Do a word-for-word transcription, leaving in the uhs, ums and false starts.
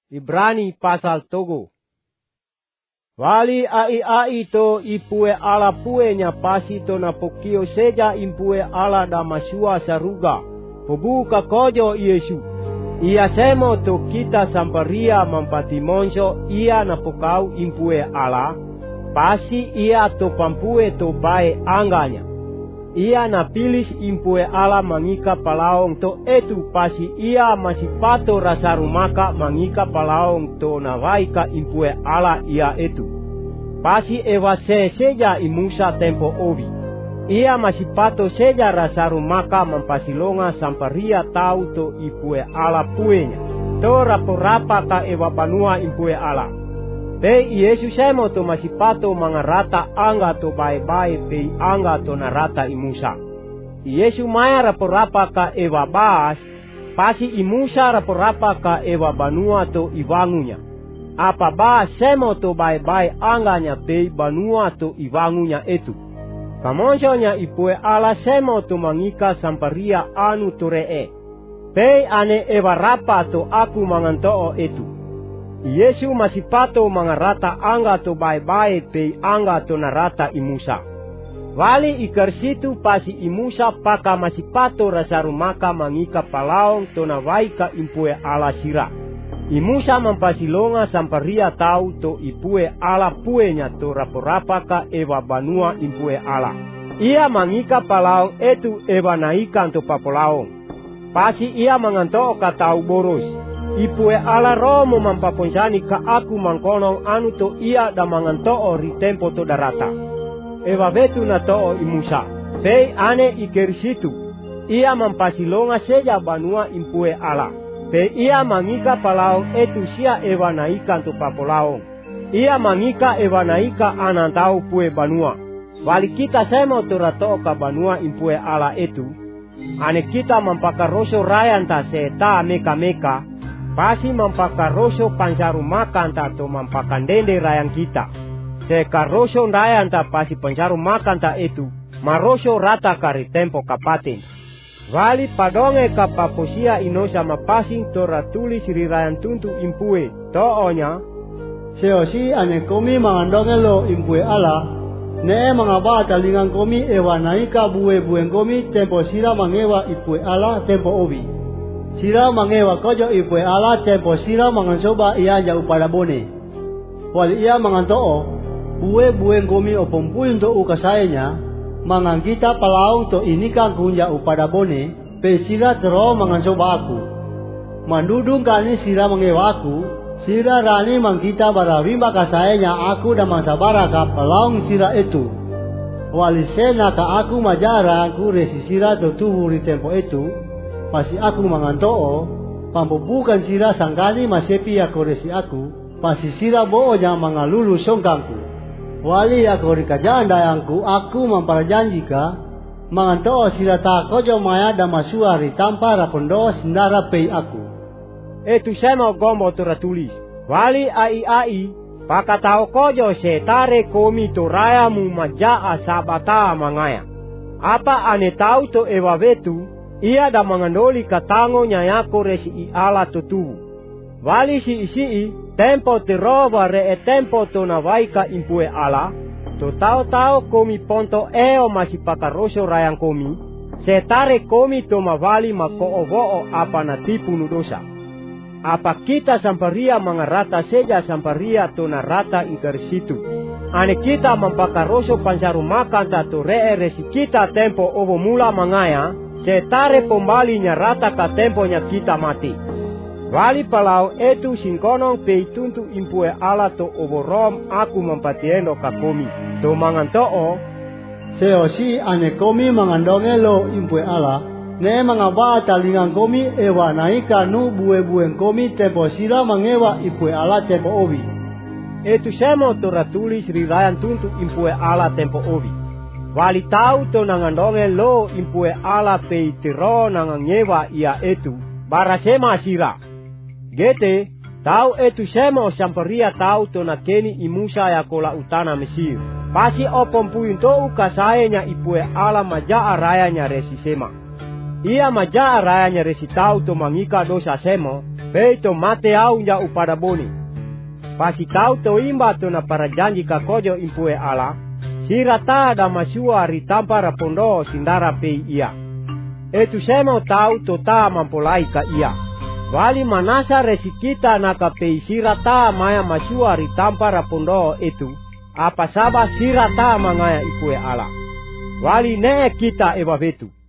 Ibrani pasal togo. Wali ai ai to ipue ala puenya pasi to na pokio seja impue ala damasua saruga. Pobuka kojo Yesu. Ia semo to kita samparia mampati monso ia na pokau impue ala. Pasi ia to pampue to bae angganya. Ia na pilis impue ala mangika palaong to etu pasi ia masih pato rasa rumaka mangika palaong to na waika impue ala ia etu. Pasi ewa se seja imusa tempo obi. Ia masih pato seja rasa rumaka mampasilonga samparia tau to ipue ala puenya. To rapo-rapa ka ewa banua impue ala. Pe Yesus semo to masih pato mangarata angga to bae-bae pe angga to narata imusa. Yesus maya rapo-rapa ka ewa baas, pasi imusa rapo-rapa ka ewa banua to iwangunya. Apa baas semo to bae-bae angganya pe banua to iwangunya etu. Kamonsonya ipue ala semo to mangika samparia anu to ree. Pe ane ewa rapa to aku mangantoo etu. Yesu masih pato mangarata angga to bae-bae pe angga to narata imusa. Wali ikar situ pasi imusa paka masih pato rasa rumaka mangika palaong to na waika impue ala sira. Imusa mampasilonga samparia tau to ipue ala puenya to rapo-rapa ka ewa banua impue ala. Ia mangika palaong etu ewa naikan to papolaong. Pasi ia mangantoo ka tau boros. Ipue ala romo mampaponsani ka aku mangkonong anu to ia da mangantoo ri tempo to darata. Ewa betu na too imusa. Pei ane iker situ. Ia mampasilonga seja banua impue ala. Pe ia mangika palaong etu sia ewa naikan to papolaong. Ia mangika ewa naika anantau pue banua. Wali kita semo to rato ka banua impue ala etu. Ane kita mampakaroso rayanta se ta meka-meka. Pasi mampakaroso pansarumakan ta to mampakandende rayang kita. Sekaroso rayan ta pasi pansarumakan ta itu. Maroso rata kari tempo kapatin. Wali padonge kapaposia inosa mapasing to ratuli siri rayan tuntu impue. Toonya. Seosi ane komi mangandonge lo impue ala. Nee mangaba talingan komi ewa naika bue buen komi tempo sira mangewa ipue ala tempo obi. Sira mangewa kojo ipue ala tempo sira mangansoba ia jauh pada bone. Wali ia mangantoo, bue buen komi opompuin to ukasainya, mangangkita palaung to inikang kunja upada bone, pe sira tero mangansoba aku. Mandudung kani sira mangewa aku, sira rani mangkita barawimba kasainya aku dan mangsabara ka palaung sira itu. Wali sena ka aku majara aku resi sira to tuhu di tempo itu. Pasi aku mangantoo, pampubukan sira sangkani masepi ako resi aku, pasi sira boo jang mangalulu songkangku. Wali ako rikajaan dayangku, aku mamparajanji ka, mangantoo sira ta kojo maya damasua ritampa rapondo sindara pei aku. Etu semo gombo to ratulis. Wali ai ai, pakatao kojo se tare komi to rayamu majaa sabata mangaya. Apa ane tau to ewa vetu, ia da mangandoli katango nyayako resi i ala tutu. Wali si isi tempo te roba re e tempo to na waika impue ala. To tao tao komi ponto eo masih pakaroso rayang komi. Se tare komi to mawali mako ovo apa na tipu nudosa. Apa kita samparia mangarata seja samparia to na rata ikar situ. Ane kita mampakaroso pansarumakan tato re resi kita tempo ovo mula mangaya. Se tare pombali nyarata ka temponya kita mati. Wali palau etu singkonong peituntu impue ala to oborom aku mampatiendo ka komi. To mangantoo. Seosi ane komi mangandonge lo impue ala. Ne mangaba talingan komi ewa naika nu bue-buen komi tempo sira mangewa impue ala tempo obi. Etu semo to ratulis rirayan tuntu impue ala tempo obi. Wali tau to nangandonge lo impue ala pei tero nangangewa ia etu. Bara sema sira. Gete, tau etu semo samparia tau to nakeni imusa ya kola utana Mesir. Pasi opompuin to ukasaenya ipue ala majaa rayanya resi sema. Ia majaa rayanya resi tau to mangika dosa semo. Peito mate au nja upada boni. Pasi tau to imba to na para janji kakojo impue ala. Sirata da masua ritampa rapondo sindara pei ia. Etu semo tau to ta mampolai ka ia. Wali manasa resikita naka pei sirata maya masua ritampa rapondo etu. Apa saba sirata mangaya ipue ala. Wali ne kita eba betu.